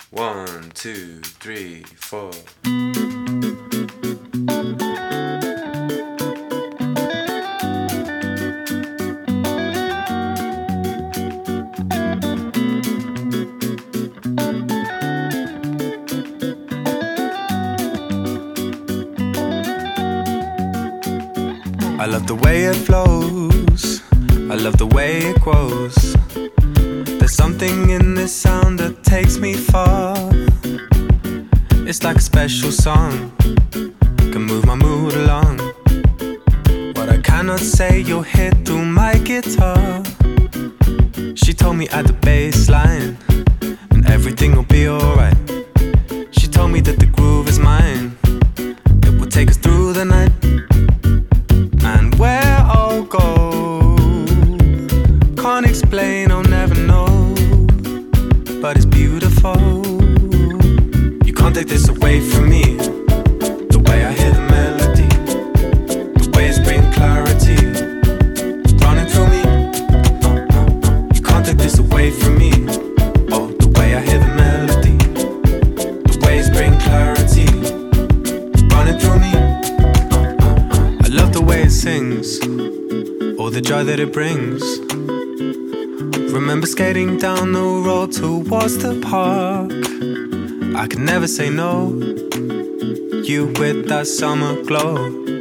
1, 2, 3, 4. I love the way it flows, I love the way it grows. There's something in this sound that takes me far. It's like a special song, can move my mood along. What I cannot say you'll hear through my guitar. She told me at the bass line, and everything will be alright. She told me that the groove is mine, it will take us through the night. And where I'll go, can't explain, I'll never know. But it's beautiful. You can't take this away from me. The way I hear the melody, the way it's bringing clarity, running through me. You can't take this away from me. Oh, the way I hear the melody, the way it's bringing clarity, running through me. I love the way it sings, all the joy that it brings. Remember skating down the road towards the park. I could never say no, you with that summer glow.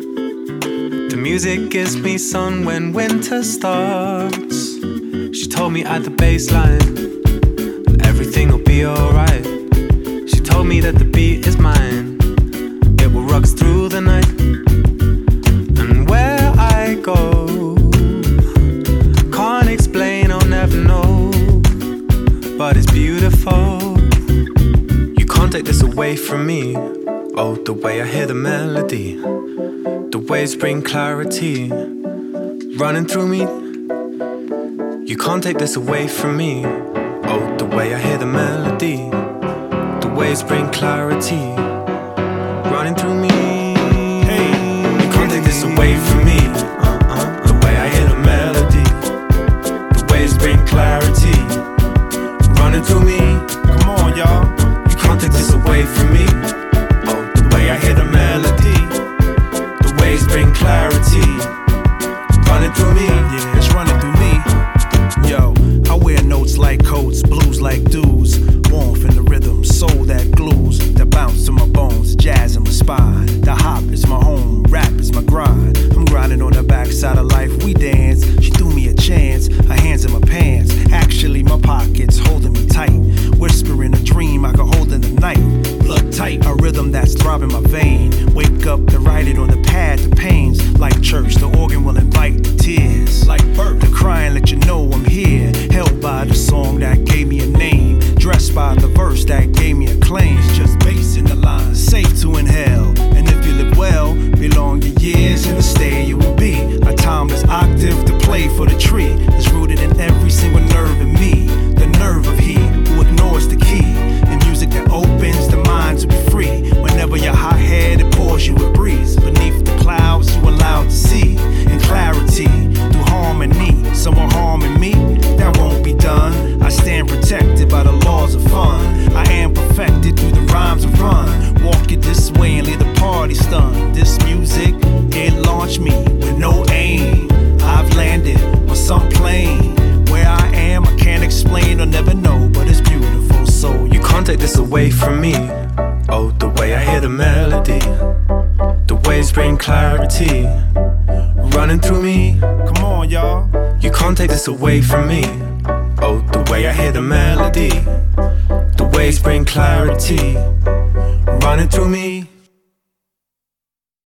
The music gives me sun when winter starts. She told me at the bass line, everything will be alright. She told me that the beat is mine, it will rock us through the night. And where I go, can't explain, I'll never know. But it's beautiful. You can't take this away from me. Oh, the way I hear the melody, the waves bring clarity, running through me. You can't take this away from me. Oh, the way I hear the melody, the waves bring clarity, running through me. Hey, you can't take this away from me. The way I hear the melody, the waves bring clarity, running through me. Come on, y'all. You can't take this away from me. Oh, the way I hear the melody, the waves bring clarity, running through me. Yeah, it's running through me. Yo, I wear notes like coats, blues like dudes, warmth in the rhythm, soul that glues, that bounce to my bones, jazz in my spine. The hop is my home, rap is my grind. I'm grinding on the backside of life, we dance. She threw me a chance, her hands in my pants. Actually, my pockets holding me tight, whispering a dream I could hold in the night. Blood tight, a rhythm that's throbbing my vein. Wake up to write it on the pad, the pains. Like church, the organ will invite the tears. Like birth, the crying let you know I'm here. Held by the song that gave me a name, dressed by the verse that gave me a claim. It's just bass in the line, safe to inhale. And if you live well, belong your years in the stay you will be. A timeless octave to play for the tree is rooted in every single nerve in me. The nerve of he who ignores the key in music that opens the mind to be free. Whenever you're hot-headed, pours you a breeze. Beneath the clouds you allowed to see in clarity through harmony. Someone harming me, that won't be done. I stand protected by the laws of fun. I am perfected through the rhymes of run. Walk it this way and leave the party stunned. This music, it launched me with no aim. I've landed on some plane. Where I am, I can't explain or never know, but it's beautiful. So You can't take this away from me. Oh, the way I hear the melody, the waves bring clarity, running through me. come on, y'all. You can't take this away from me. Oh, the way I hear the melody, the waves bring clarity, running through me.